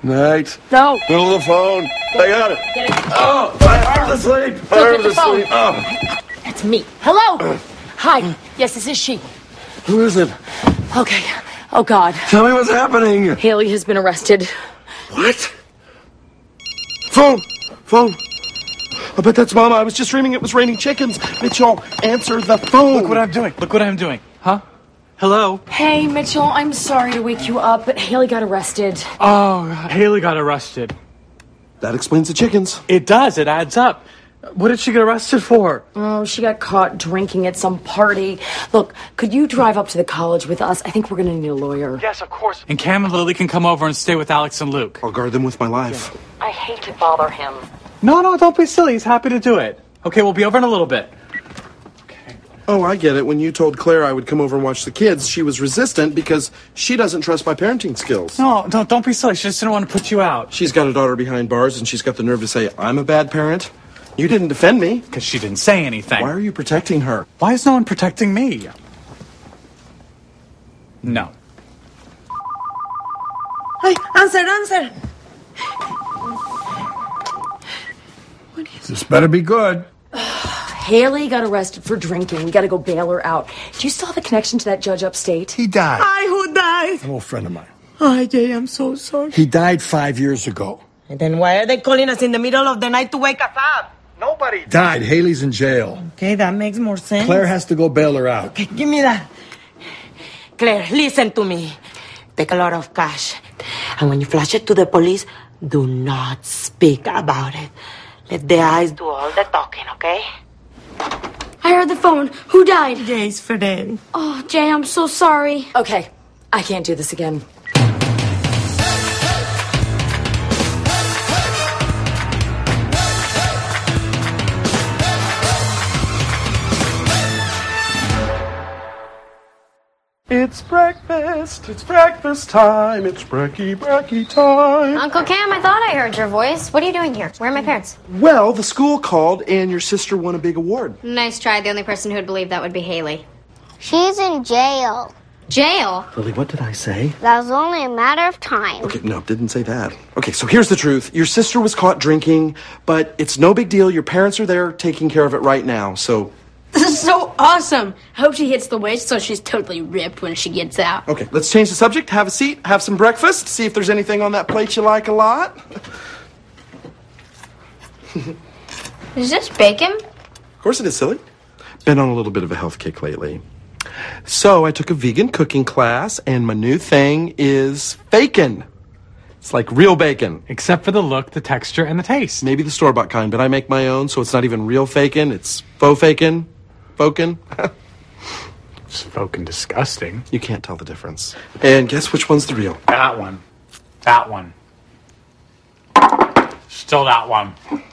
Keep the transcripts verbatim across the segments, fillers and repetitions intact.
Night. No. Middle of the phone. I got it. Get it. Oh, my arm's asleep. My Look, arm's get the phone. asleep. Oh. That's me. Hello. Hi. Yes, this is she. Who is it? Okay. Oh, God. Tell me what's happening. Haley has been arrested. What? Phone. Phone. I bet that's Mama. I was just dreaming it was raining chickens. Mitchell, answer the phone. Look what I'm doing. Look what I'm doing. Huh? Hello? Hey, Mitchell, I'm sorry to wake you up, but Haley got arrested. Oh, Haley got arrested. That explains the chickens. It does. It adds up. What did she get arrested for? Oh, she got caught drinking at some party. Look, could you drive up to the college with us? I think we're going to need a lawyer. Yes, of course. And Cam and Lily can come over and stay with Alex and Luke. I'll guard them with my life. I hate to bother him. No, no, don't be silly. He's happy to do it. Okay, we'll be over in a little bit. Okay. Oh, I get it. When you told Claire I would come over and watch the kids, she was resistant because she doesn't trust my parenting skills. No, don't, don't be silly. She just didn't want to put you out. She's got a daughter behind bars, and she's got the nerve to say, I'm a bad parent. You didn't defend me. Because she didn't say anything. Why are you protecting her? Why is no one protecting me? No. Hey, answer, answer. What is this? Better be good. Haley got arrested for drinking. We got to go bail her out. Do you still have a connection to that judge upstate? He died. Hi, who died? An old friend of mine. Hi, Jay, I'm so sorry. He died five years ago. And then why are they calling us in the middle of the night to wake us up? Nobody died. Haley's in jail. Okay, that makes more sense. Claire has to go bail her out. Okay, give me that. Claire, listen to me. Take a lot of cash. And when you flash it to the police, do not speak about it. Let the eyes do all the talking, okay? I heard the phone. Who died? Jay's friend. Oh, Jay, I'm so sorry. Okay, I can't do this again. It's breakfast. It's breakfast time. It's brecky, brecky time. Uncle Cam, I thought I heard your voice. What are you doing here? Where are my parents? Well, the school called, and your sister won a big award. Nice try. The only person who would believe that would be Haley. She's in jail. Jail? Lily, what did I say? That was only a matter of time. Okay, no, didn't say that. Okay, so here's the truth. Your sister was caught drinking, but it's no big deal. Your parents are there taking care of it right now, so... This is so awesome. I hope she hits the waist so she's totally ripped when she gets out. Okay, let's change the subject. Have a seat, have some breakfast, see if there's anything on that plate you like a lot. Is this bacon? Of course it is, silly. Been on a little bit of a health kick lately. So I took a vegan cooking class, and my new thing is bacon. It's like real bacon. Except for the look, the texture, and the taste. Maybe the store-bought kind, but I make my own, so it's not even real bacon. It's faux bacon. Boken. It's fucking disgusting. You can't tell the difference. And guess which one's the real? That one. That one. Still that one.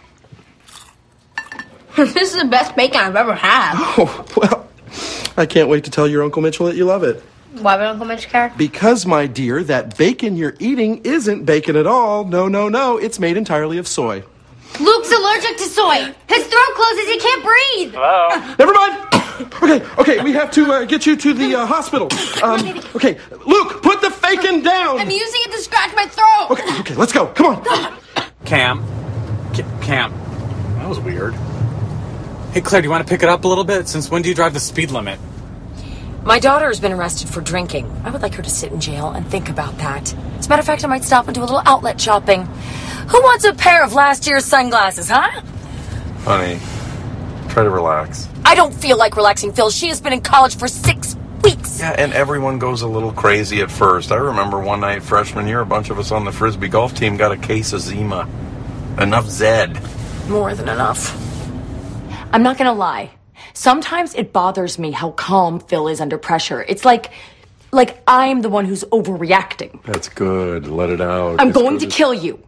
This is the best bacon I've ever had. Oh, well, I can't wait to tell your Uncle Mitchell that you love it. Why would Uncle Mitch care? Because, my dear, that bacon you're eating isn't bacon at all. No, no, no. It's made entirely of soy. Luke's allergic to soy. His throat closes. He can't breathe. Hello? Never mind. Okay, okay, we have to uh, get you to the uh, hospital. Um, okay, Luke, put the bacon down. I'm using it to scratch my throat. Okay, okay, let's go. Come on. Cam. C- Cam. That was weird. Hey, Claire, do you want to pick it up a little bit? Since when do you drive the speed limit? My daughter has been arrested for drinking. I would like her to sit in jail and think about that. As a matter of fact, I might stop and do a little outlet shopping. Who wants a pair of last year's sunglasses, huh? Honey, try to relax. I don't feel like relaxing, Phil. She has been in college for six weeks. Yeah, and everyone goes a little crazy at first. I remember one night freshman year, a bunch of us on the Frisbee golf team got a case of Zima. Enough Zed. More than enough. I'm not gonna lie. Sometimes it bothers me how calm Phil is under pressure. It's like, like I'm the one who's overreacting. That's good. Let it out. I'm It's going good. to kill you.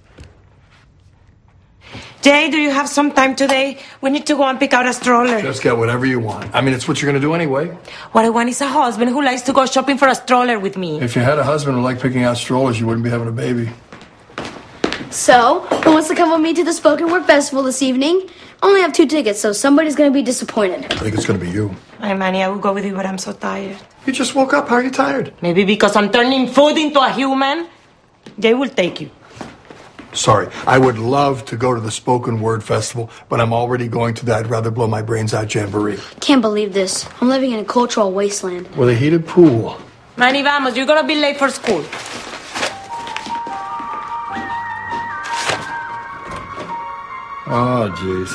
Jay, do you have some time today? We need to go and pick out a stroller. Just get whatever you want. I mean, it's what you're going to do anyway. What I want is a husband who likes to go shopping for a stroller with me. If you had a husband who liked picking out strollers, you wouldn't be having a baby. So, who wants to come with me to the Spoken Word Festival this evening? Only have two tickets, so somebody's going to be disappointed. I think it's going to be you. Hi, Manny, I would go with you, but I'm so tired. You just woke up. How are you tired? Maybe because I'm turning food into a human. Jay will take you. Sorry, I would love to go to the Spoken Word Festival, but I'm already going to that Rather Blow My Brains Out jamboree. Can't believe this. I'm living in a cultural wasteland. With a heated pool. Manny, vamos. You're gonna be late for school. Oh, jeez.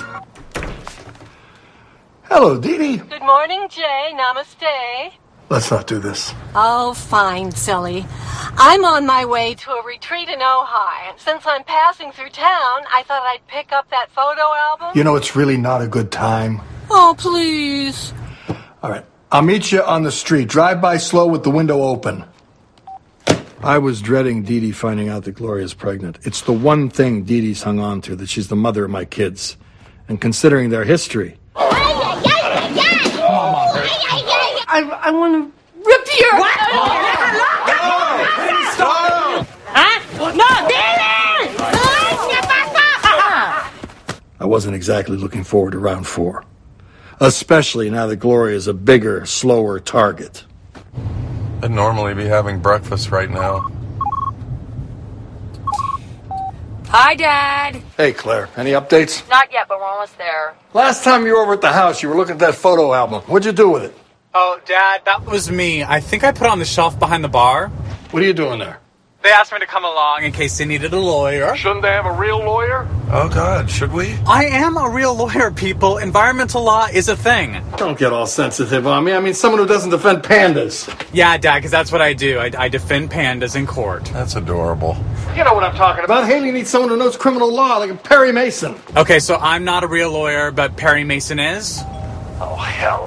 Hello, Dee Dee. Good morning, Jay. Namaste. Let's not do this. Oh, fine, silly. I'm on my way to a retreat in Ojai, and since I'm passing through town, I thought I'd pick up that photo album. You know, it's really not a good time. Oh, please. All right. I'll meet you on the street. Drive by slow with the window open. I was dreading Dee Dee finding out that Gloria's pregnant. It's the one thing Dee Dee's hung on to, that she's the mother of my kids. And considering their history... I, I want to rip your... What? Please stop! Huh? No, Dee Dee! I wasn't exactly looking forward to round four. Especially now that Gloria is a bigger, slower target. I'd normally be having breakfast right now. Hi, Dad. Hey, Claire, any updates? Not yet, but we're almost there. Last time you were over at the house, you were looking at that photo album. What'd you do with it? Oh, Dad, that was me. I think I put it on the shelf behind the bar. What are you doing there? They asked me to come along in case they needed a lawyer. Shouldn't they have a real lawyer? Oh, God, should we? I am a real lawyer, people. Environmental law is a thing. Don't get all sensitive on me. I mean, someone who doesn't defend pandas. Yeah, Dad, because that's what I do. I, I defend pandas in court. That's adorable. You know what I'm talking about. Haley needs someone who knows criminal law, like a Perry Mason. Okay, so I'm not a real lawyer, but Perry Mason is? Oh, hell.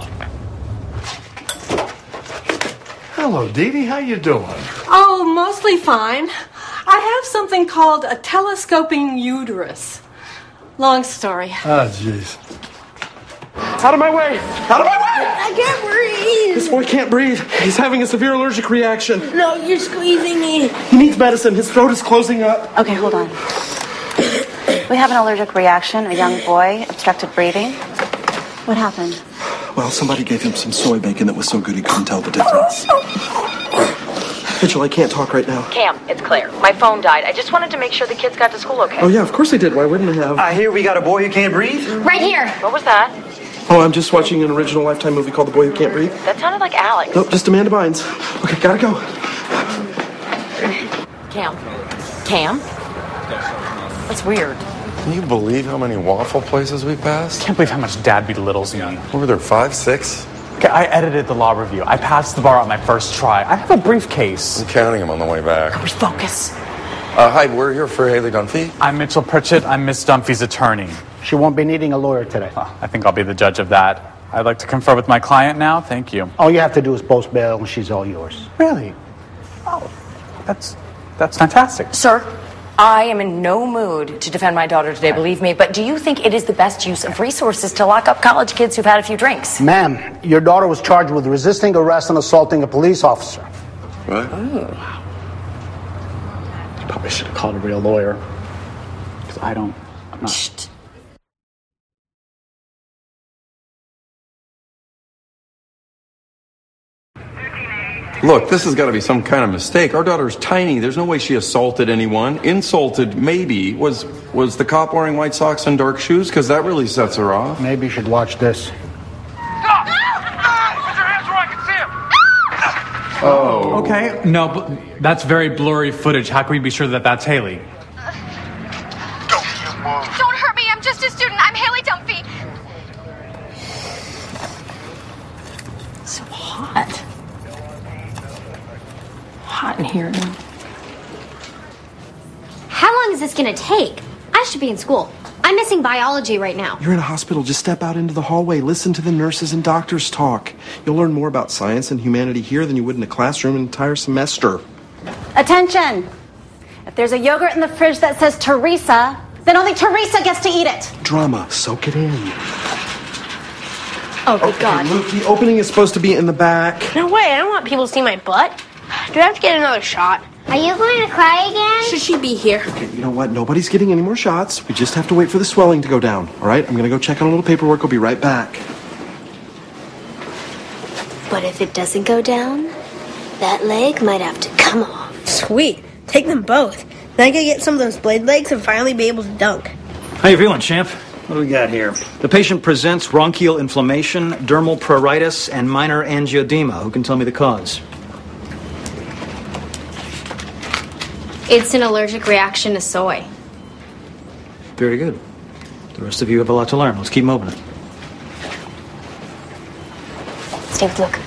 Hello, Dee Dee. How you doing? Oh, mostly fine. I have something called a telescoping uterus. Long story. Ah, jeez. Out of my way! Out of my way! I can't breathe. This boy can't breathe. He's having a severe allergic reaction. No, you're squeezing me. He needs medicine. His throat is closing up. Okay, hold on. We have an allergic reaction, a young boy, obstructed breathing. What happened? Well, somebody gave him some soy bacon that was so good he couldn't tell the difference. Mitchell, I can't talk right now. Cam, it's Claire. My phone died. I just wanted to make sure the kids got to school okay. Oh, yeah, of course they did. Why wouldn't they have? I hear we got a boy who can't breathe. Right here. What was that? Oh, I'm just watching an original Lifetime movie called The Boy Who Can't Breathe. That sounded like Alex. Nope, just Amanda Bynes. Okay, gotta go. Cam. Cam? That's weird. Can you believe how many waffle places we passed? Can't believe how much Dad belittles me. What were there, five, six? Okay, I edited the law review. I passed the bar on my first try. I have a briefcase. I'm counting them on the way back. Refocus. Uh, hi, we're here for Haley Dunphy. I'm Mitchell Pritchett. I'm Miss Dunphy's attorney. She won't be needing a lawyer today. Uh, I think I'll be the judge of that. I'd like to confer with my client now. Thank you. All you have to do is post bail and she's all yours. Really? Oh, that's that's fantastic. Sir, I am in no mood to defend my daughter today, believe me, but do you think it is the best use of resources to lock up college kids who've had a few drinks? Ma'am, your daughter was charged with resisting arrest and assaulting a police officer. What? Oh. You probably should have called a real lawyer. Because I don't... I'm not... Shh. Look, this has got to be some kind of mistake. Our daughter's tiny. There's no way she assaulted anyone. Insulted, maybe. Was was the cop wearing white socks and dark shoes? Because that really sets her off. Maybe you should watch this. Stop! Put your hands where I can see them! Oh. Okay, no, but that's very blurry footage. How can we be sure that that's Haley? Don't hurt me. I'm just a student. I'm Haley Dunphy. So hot. Hot in here. How long is this gonna take? I should be in school. I'm missing biology right now. You're in a hospital. Just step out into the hallway. Listen to the nurses and doctors talk. You'll learn more about science and humanity here than you would in a classroom an entire semester. Attention! If there's a yogurt in the fridge that says Teresa, then only Teresa gets to eat it. Drama. Soak it in. Oh, good okay, God. Luke, the opening is supposed to be in the back. No way. I don't want people to see my butt. Do I have to get another shot? Are you going to cry again? Should she be here? Okay, you know what? Nobody's getting any more shots. We just have to wait for the swelling to go down. All right? I'm going to go check on a little paperwork. I'll be right back. But if it doesn't go down, that leg might have to come off. Sweet. Take them both. Then I can get some of those blade legs and finally be able to dunk. How you feeling, champ? What do we got here? The patient presents bronchial inflammation, dermal pruritus, and minor angioedema. Who can tell me the cause? It's an allergic reaction to soy. Very good. The rest of you have a lot to learn. Let's keep moving it. Steve, look.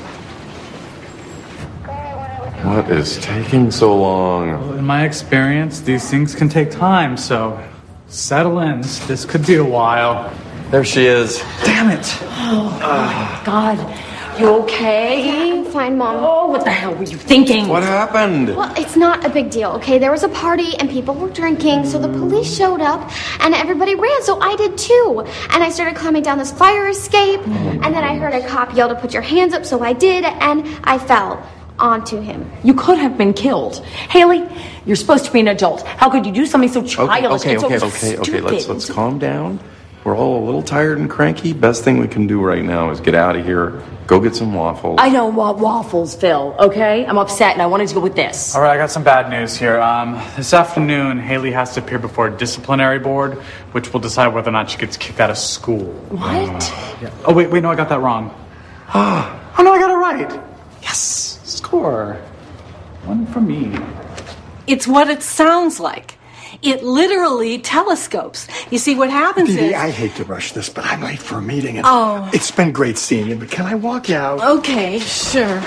What is taking so long? Well, in my experience, these things can take time, so settle in. This could be a while. There she is. Damn it! Oh, my God. You okay? I'm fine, Mom. Oh, what the hell were you thinking? What happened? Well, it's not a big deal, okay? There was a party and people were drinking, so the police showed up and everybody ran, so I did too. And I started climbing down this fire escape, and then I heard a cop yell to put your hands up, so I did, and I fell onto him. You could have been killed. Haley, you're supposed to be an adult. How could you do something so childish Okay, and okay, so okay, okay, okay. stupid? Let's let's calm down. We're all a little tired and cranky. Best thing we can do right now is get out of here. Go get some waffles. I don't want waffles, Phil, okay? I'm upset and I wanted to go with this. All right, I got some bad news here. Um, this afternoon, Haley has to appear before a disciplinary board, which will decide whether or not she gets kicked out of school. What? Uh, yeah. Oh, wait, wait, no, I got that wrong. Oh, no, I got it right. Yes, score. One for me. It's what it sounds like. It literally telescopes. You see, what happens Dee Dee, is... I hate to rush this, but I'm late for a meeting. And Oh. It's been great seeing you, but can I walk you out? Okay, sure.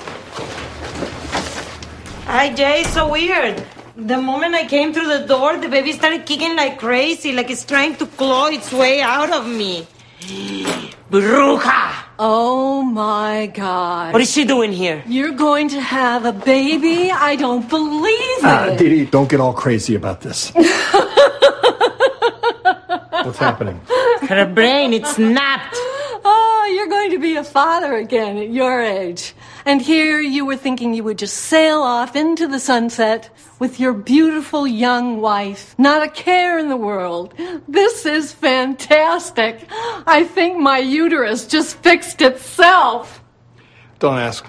Hi, Jay, it's so weird. The moment I came through the door, the baby started kicking like crazy, like it's trying to claw its way out of me. Bruja! Oh, my God. What is she doing here? You're going to have a baby? I don't believe it. Uh, Dee Dee, don't get all crazy about this. What's happening? Her brain, it snapped. Oh, you're going to be a father again at your age. And here you were thinking you would just sail off into the sunset with your beautiful young wife. Not a care in the world. This is fantastic. I think my uterus just fixed itself. Don't ask.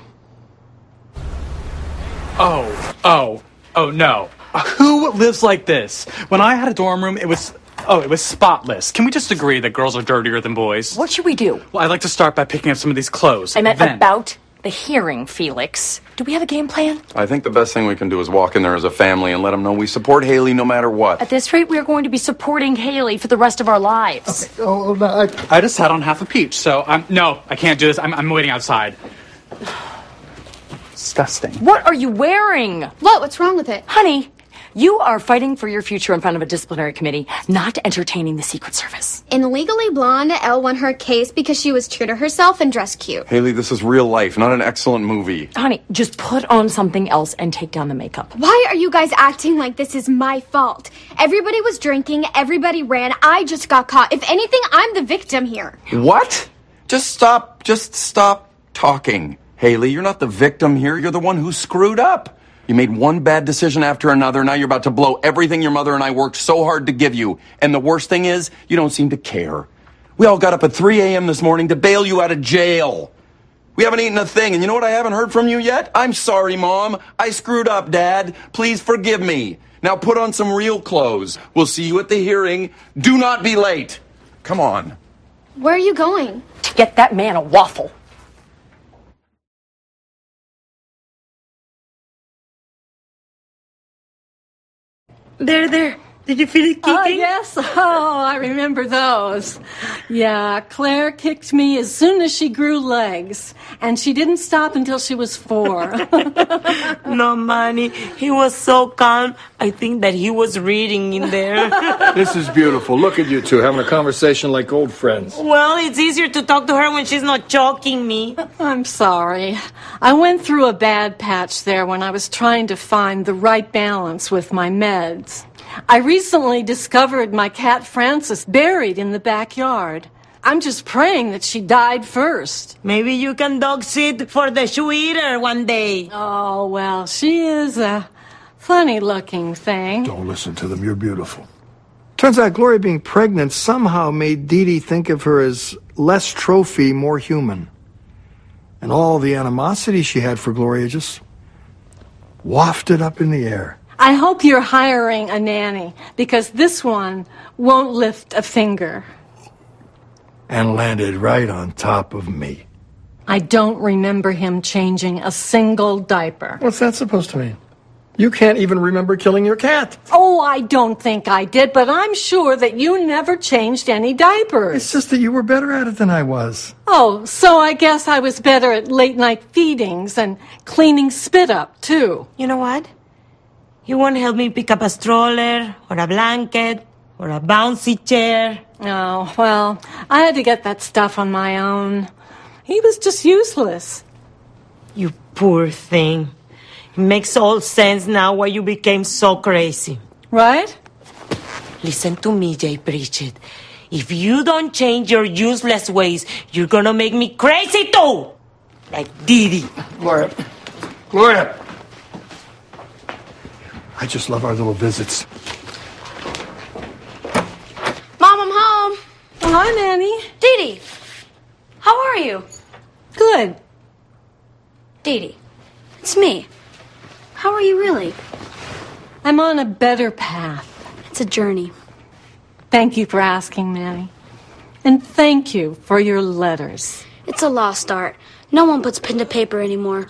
Oh, oh, oh, no. Who lives like this? When I had a dorm room, it was... Oh, it was spotless. Can we just agree that girls are dirtier than boys? What should we do? Well, I'd like to start by picking up some of these clothes. I meant then... about the hearing, Felix. Do we have a game plan? I think the best thing we can do is walk in there as a family and let them know we support Haley no matter what. At this rate, we are going to be supporting Haley for the rest of our lives. Okay. Oh, no, I... I just had on half a peach, so I'm... No, I can't do this. I'm, I'm waiting outside. Disgusting. What are you wearing? What? What's wrong with it? Honey, you are fighting for your future in front of a disciplinary committee, not entertaining the Secret Service. In Legally Blonde, Elle won her case because she was true to herself and dressed cute. Haley, this is real life, not an excellent movie. Honey, just put on something else and take down the makeup. Why are you guys acting like this is my fault? Everybody was drinking, everybody ran, I just got caught. If anything, I'm the victim here. What? Just stop, just stop talking. Haley, you're not the victim here, you're the one who screwed up. You made one bad decision after another. Now you're about to blow everything your mother and I worked so hard to give you. And the worst thing is, you don't seem to care. We all got up at three a.m. this morning to bail you out of jail. We haven't eaten a thing. And you know what I haven't heard from you yet? I'm sorry, Mom. I screwed up, Dad. Please forgive me. Now put on some real clothes. We'll see you at the hearing. Do not be late. Come on. Where are you going? To get that man a waffle. There, there. Did you feel it kicking? Oh, yes. Oh, I remember those. Yeah, Claire kicked me as soon as she grew legs. And she didn't stop until she was four. No, Manny. He was so calm. I think that he was reading in there. This is beautiful. Look at you two having a conversation like old friends. Well, it's easier to talk to her when she's not choking me. I'm sorry. I went through a bad patch there when I was trying to find the right balance with my meds. I recently discovered my cat Frances buried in the backyard. I'm just praying that she died first. Maybe you can dog sit for the shoe eater one day. Oh, well, she is a funny-looking thing. Don't listen to them. You're beautiful. Turns out Gloria being pregnant somehow made Dee Dee think of her as less trophy, more human. And all the animosity she had for Gloria just wafted up in the air. I hope you're hiring a nanny, because this one won't lift a finger. And landed right on top of me. I don't remember him changing a single diaper. What's that supposed to mean? You can't even remember killing your cat. Oh, I don't think I did, but I'm sure that you never changed any diapers. It's just that you were better at it than I was. Oh, so I guess I was better at late-night feedings and cleaning spit up, too. You know what? You won't help me pick up a stroller or a blanket or a bouncy chair. Oh, well, I had to get that stuff on my own. He was just useless. You poor thing. It makes all sense now why you became so crazy. Right? Listen to me, Jay Pritchett. If you don't change your useless ways, you're gonna make me crazy too! Like Didi. Gloria. Gloria! I just love our little visits. Mom, I'm home. Oh, hi, Nanny. Dee Dee, how are you? Good. Dee Dee, it's me. How are you really? I'm on a better path. It's a journey. Thank you for asking, Nanny. And thank you for your letters. It's a lost art. No one puts pen to paper anymore.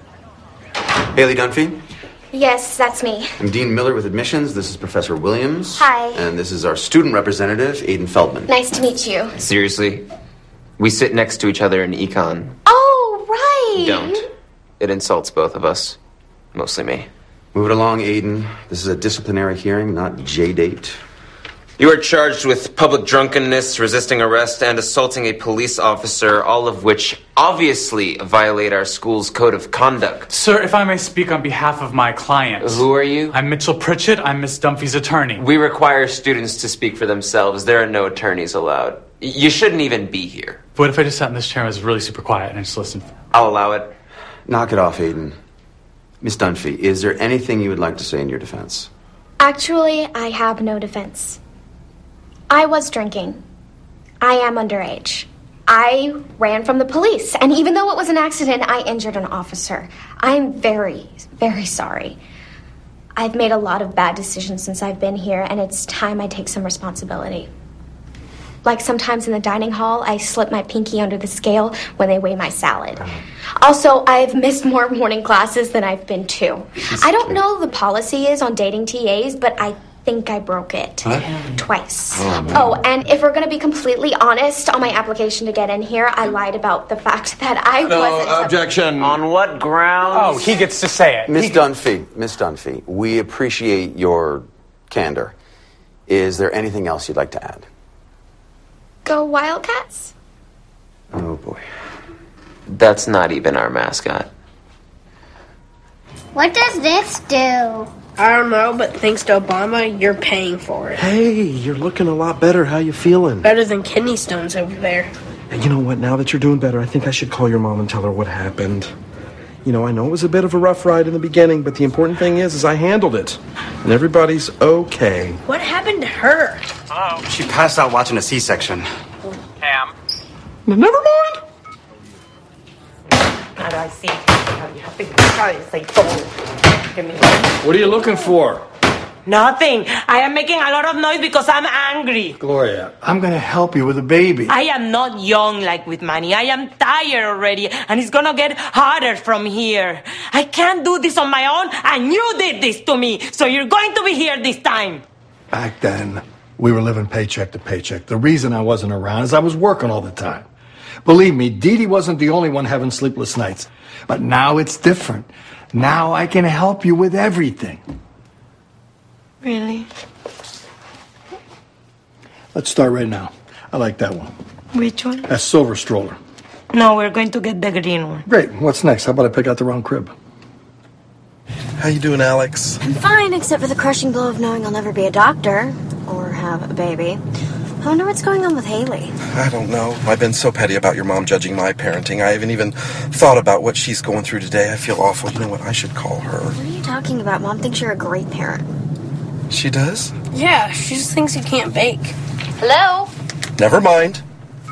Haley Dunphy. Yes, that's me. I'm Dean Miller with admissions. This is Professor Williams. Hi. And this is our student representative, Aiden Feldman. Nice to meet you. Seriously? We sit next to each other in econ. Oh, right. Don't. It insults both of us. Mostly me. Move it along, Aiden. This is a disciplinary hearing, not J-date. You are charged with public drunkenness, resisting arrest, and assaulting a police officer, all of which obviously violate our school's code of conduct. Sir, if I may speak on behalf of my client. Who are you? I'm Mitchell Pritchett. I'm Miss Dunphy's attorney. We require students to speak for themselves. There are no attorneys allowed. You shouldn't even be here. What if I just sat in this chair and was really super quiet and I just listened? I'll allow it. Knock it off, Aiden. Miss Dunphy, is there anything you would like to say in your defense? Actually, I have no defense. I was drinking. I am underage. I ran from the police, and even though it was an accident, I injured an officer. I'm very, very sorry. I've made a lot of bad decisions since I've been here, and it's time I take some responsibility. Like sometimes in the dining hall, I slip my pinky under the scale when they weigh my salad. Also, I've missed more morning classes than I've been to. I don't know what the policy is on dating T As, but I think I broke it. Huh? Twice. Oh, no. Oh, and if we're going to be completely honest, on my application to get in here, I lied about the fact that I No, wasn't... objection. On what grounds? Oh, he gets to say it. Miss He- Dunphy, Miss Dunphy, we appreciate your candor. Is there anything else you'd like to add? Go Wildcats? Oh, boy. That's not even our mascot. What does this do? I don't know, but thanks to Obama, you're paying for it. Hey, you're looking a lot better. How you feeling? Better than kidney stones over there. And you know what? Now that you're doing better, I think I should call your mom and tell her what happened. You know, I know it was a bit of a rough ride in the beginning, but the important thing is, is I handled it. And everybody's okay. What happened to her? Hello? She passed out watching a C-section. Cam. Never mind. How do I see? How do you have to try to say Give me What are you looking for? Nothing. I am making a lot of noise because I'm angry. Gloria, I'm going to help you with the baby. I am not young like with Manny. I am tired already, and it's gonna get harder from here. I can't do this on my own, and you did this to me, so you're going to be here this time. Back then, we were living paycheck to paycheck. The reason I wasn't around is I was working all the time. Believe me, Dee Dee wasn't the only one having sleepless nights. But now it's different. Now I can help you with everything. Really? Let's start right now. I like that one. Which one? That silver stroller. No, we're going to get the green one. Great. What's next? How about I pick out the wrong crib? How you doing, Alex? I'm fine, except for the crushing blow of knowing I'll never be a doctor or have a baby. I wonder what's going on with Haley. I don't know. I've been so petty about your mom judging my parenting. I haven't even thought about what she's going through today. I feel awful. You know what? I should call her. What are you talking about? Mom thinks you're a great parent. She does? Yeah, she just thinks you can't bake. Hello? Never mind.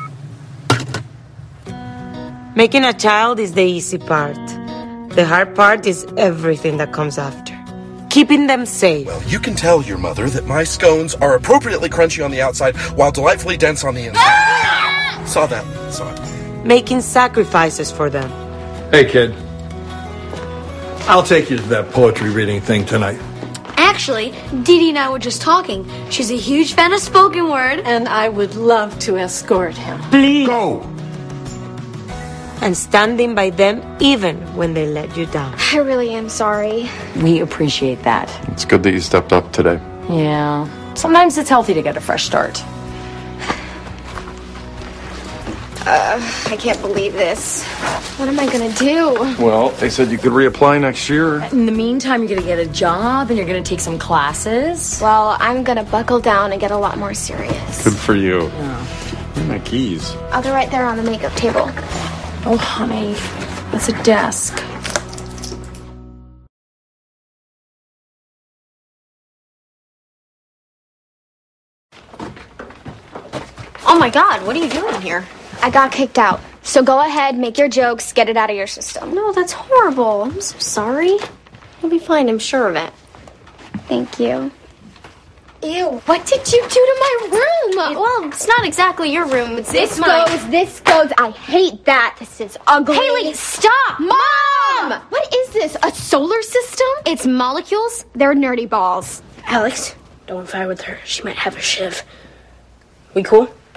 Making a child is the easy part. The hard part is everything that comes after. keeping them safe. Well, you can tell your mother that my scones are appropriately crunchy on the outside while delightfully dense on the inside. Ah! Saw that. Saw it. Making sacrifices for them. Hey, kid. I'll take you to that poetry reading thing tonight. Actually, Dee Dee and I were just talking. She's a huge fan of spoken word. And I would love to escort him. Please. Go! And standing by them even when they let you down. I really am sorry. We appreciate that. It's good that you stepped up today. Yeah. Sometimes it's healthy to get a fresh start. Uh, I can't believe this. What am I gonna do? Well, they said you could reapply next year. In the meantime, you're gonna get a job and you're gonna take some classes. Well, I'm gonna buckle down and get a lot more serious. Good for you. Yeah. Where are my keys? Oh, they're right there on the makeup table. Oh, honey, that's a desk. Oh my God, what are you doing here? I got kicked out. So go ahead, make your jokes, get it out of your system. No, that's horrible. I'm so sorry. You'll be fine, I'm sure of it. Thank you. Ew, what did you do to my room? It, well, it's not exactly your room. It's, this it's mine. goes, this goes. I hate that. This is ugly. Haley, stop! Mom! What is this, a solar system? It's molecules. They're nerdy balls. Alex, don't fight with her. She might have a shiv. We cool?